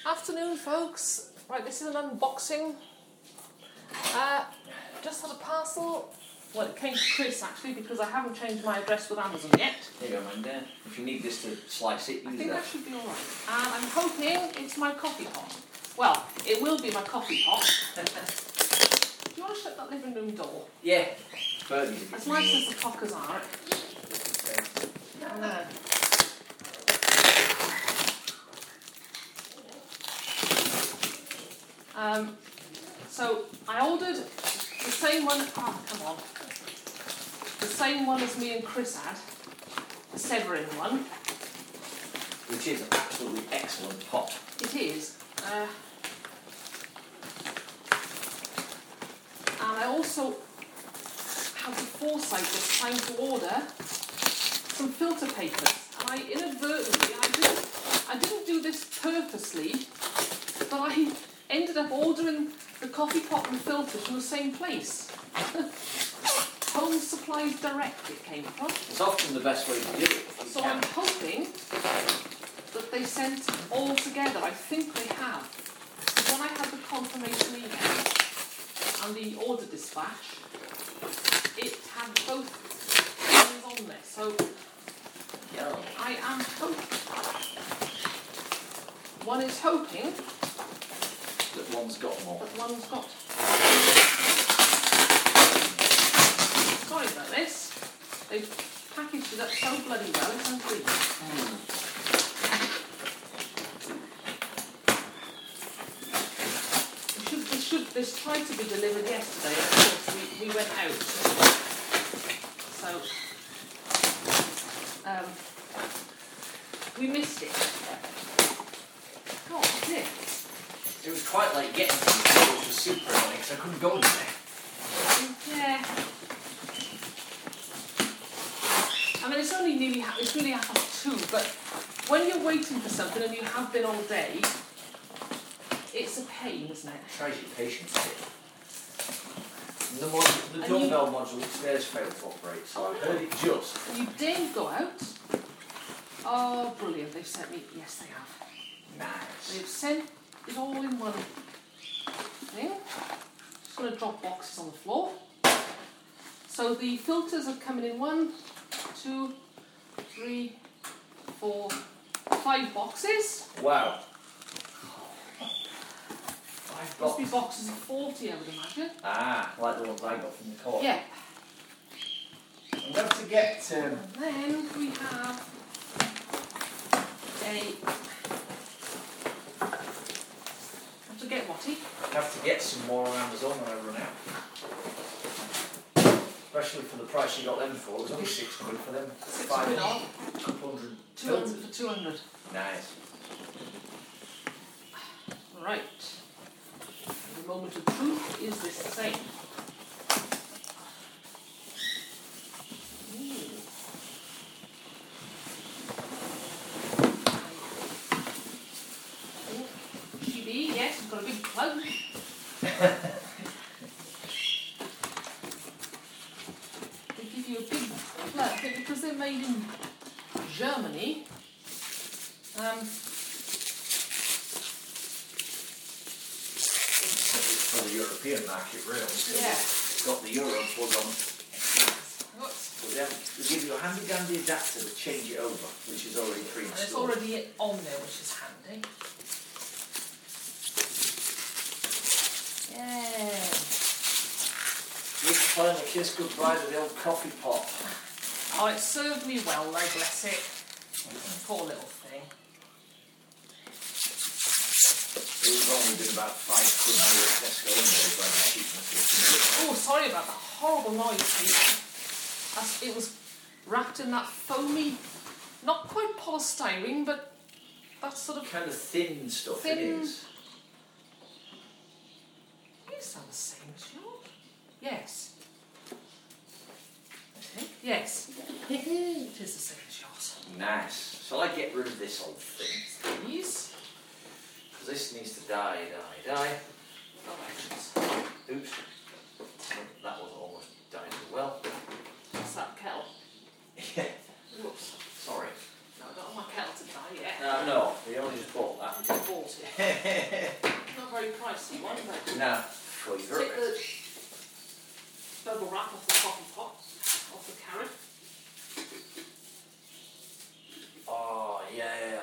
Afternoon, folks. Right, this is an unboxing. Just had a parcel. Well, it came to Chris actually because I haven't changed my address with Amazon yet. There you go, mind there. If you need this to slice it, use I think that. that should be alright. And I'm hoping it's my coffee pot. Well, it will be my coffee pot. Do you want to shut that living room door? Yeah. Birdie's a bit As nice as the cockers are. So I ordered the same one. Oh, come on. The same one as me and Chris had. The Severin one. Which is an absolutely excellent pot. It is. And I also had the foresight this time to order some filter papers. And I inadvertently, I didn't do this purposely, but I ended up ordering the coffee pot and filter from the same place. Home Supplies Direct it came from. It's often the best way to do it. So I'm hoping that they sent all together. I think they have. Because when I had the confirmation email and the order dispatch, it had both things on there. So I am hoping. One is hoping that one's got more. that one's got. Sorry about this. They've packaged it up so bloody well, it's unbelievable. This tried to be delivered yesterday, of course we went out. So we missed it. God, what's it? It was quite like getting to the store with super on it because I couldn't go in there. Yeah. I mean, it's really 2:30, but when you're waiting for something and you have been all day, it's a pain, isn't it? Tries your patience a bit. The doorbell module upstairs failed to operate, so I heard it just. You didn't go out. Oh, brilliant. They've sent me. Yes, they have. Nice. They've sent it all in one thing. Just going to drop boxes on the floor. So the filters are coming in 1, 2, 3, 4, 5 boxes. Wow. Must be boxes of 40, I would imagine. Ah, like the ones I got from the co-op. Yeah. I'm going to get. And then we have have to get what? I have to get some more on Amazon when I run out. Especially for the price you got them for. It was only £6 for them. 6 off. 200. 200 for 200. Nice. Right. The moment of truth is this thing. GB, yes, it's got a big plug. They give you a big plug because they're made in Germany. For the European market, really. So Yeah. it's got the Euro plug on. But they give you a handy-dandy adapter to change it over, which is already pre-installed. And it's already on there, which is handy. Yeah. Just playing a kiss goodbye to the old coffee pot. Oh, it served me well, though, bless it. Poor little thing. It was only been about £5 here at Tesco anyway, by the cheapness. Oh, sorry about that horrible noise, Pete. It was wrapped in that foamy, not quite polystyrene, but that sort of Kind of thin stuff it thin. is. You sound the same as yours. Yes. I think. Yes. It is the same as yours. Nice. Shall I get rid of this old thing? Please. Because this needs to die. Directions. Oops. That one almost died as well. What's that, kettle? Yeah. Whoops. Sorry. No, I don't want my kettle to die yet. No, we only just bought that. Bought sorted. Not very pricey one, but... No, sure you take the bubble wrap off the coffee pot, off the carrot. Oh, yeah.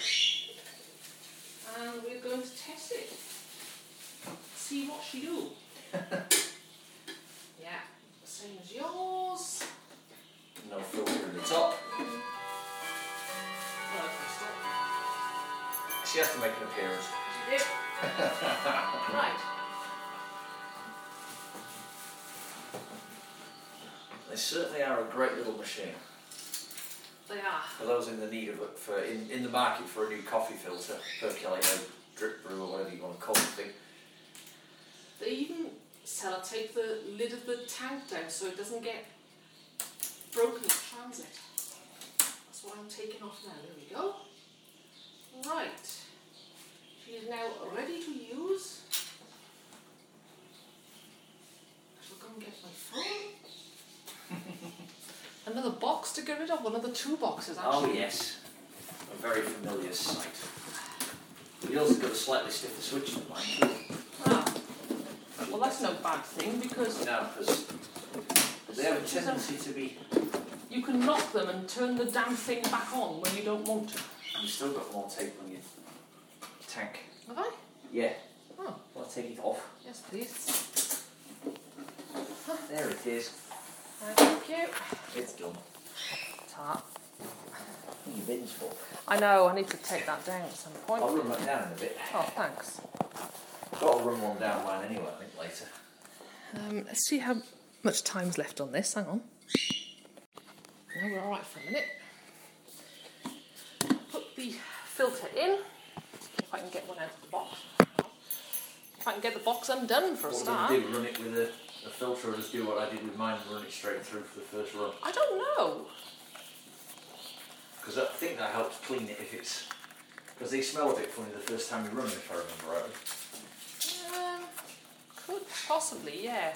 And we're going to test it. See what she do. Yeah, same as yours. No filter in the top. Well, She has to make an appearance. she did. Right. They certainly are a great little machine. They are. For those in the need of it, in the market for a new coffee filter, percolator, drip brew, or whatever you want to call the thing. They even sellotape the lid of the tank down so it doesn't get broken in transit. That's what I'm taking off now. There we go. Right. She is now ready to use. I shall go and get my phone. Another box to get rid of, another 2 boxes actually. Oh yes, a very familiar sight. You also got a slightly stiffer switch than mine. Ah. Well, that's no bad thing because... No, because they have a tendency to be... You can knock them and turn the damn thing back on when you don't want to. You've still got more tape on your tank. Have I? Yeah. Oh. I'll take it off. Yes, please. There it is. Thank you. It's done. Tart. What are your bins for? I know, I need to take that down at some point. I'll run that down in a bit. Oh, thanks. Got to run one down mine anyway, I think, later. Let's see how much time's left on this. Hang on. No, we're alright for a minute. Put the filter in. If I can get one out of the box. If I can get the box undone for a start. What do you do? Run it with a filter or just do what I did with mine and run it straight through for the first run? I don't know. Because I think that helps clean it if it's... Because they smell a bit funny the first time you run them, if I remember rightly. Could possibly, yeah.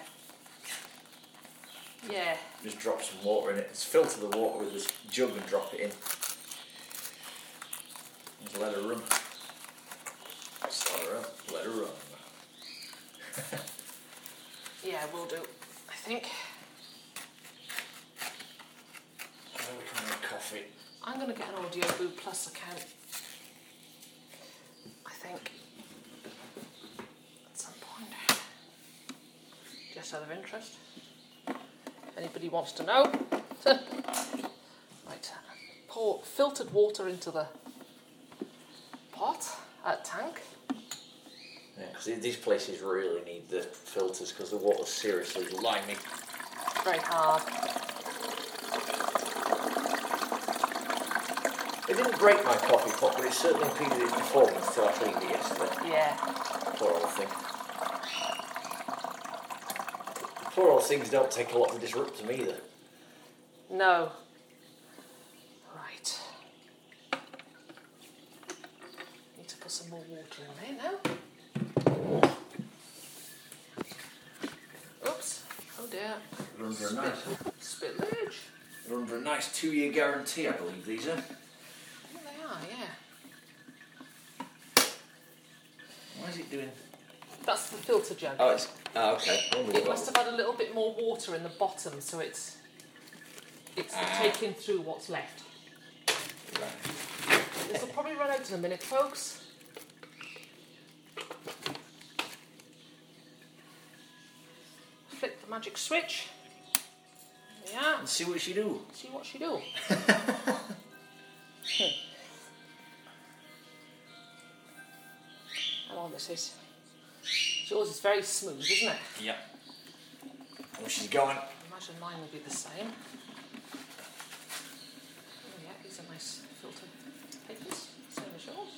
Yeah. Just drop some water in it. Just filter the water with this jug and drop it in. Just let her run. Start her up, let her run. Yeah, will do, I think. Now we can make coffee. I'm going to get an Audio Boo Plus account. I think. At some point. Just out of interest. Anybody wants to know? Right. Pour filtered water into the tank. Yeah, because these places really need the filters because the water's seriously limey. Very hard. It didn't break my coffee pot, but it certainly impeded its performance till I cleaned it yesterday. Yeah. Poor old thing. Poor old things don't take a lot to disrupt them either. No. Right. Need to put some more water in there now. Oops. Oh dear. They're under a nice... Spillage. They're under a nice 2-year guarantee, I believe these are. Well, they are, yeah. Why is it doing... That's the filter jug. Oh, it's... Oh, okay. It must have had a little bit more water in the bottom, so it's taking through what's left. Right. This will probably run out in a minute, folks. Flip the magic switch. There we are. And see what she do. See what she do. How long this is. Yours is very smooth, isn't it? Yep. Oh, she's going. I imagine mine will be the same. Oh yeah, these are nice filter papers, same as yours.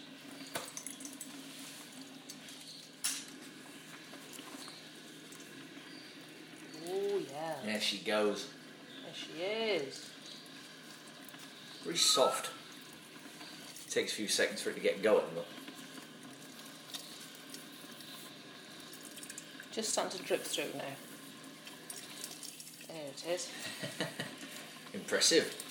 Oh yeah. There she goes. There she is. Very soft. It takes a few seconds for it to get going, but... Just starting to drip through now. There it is. Impressive.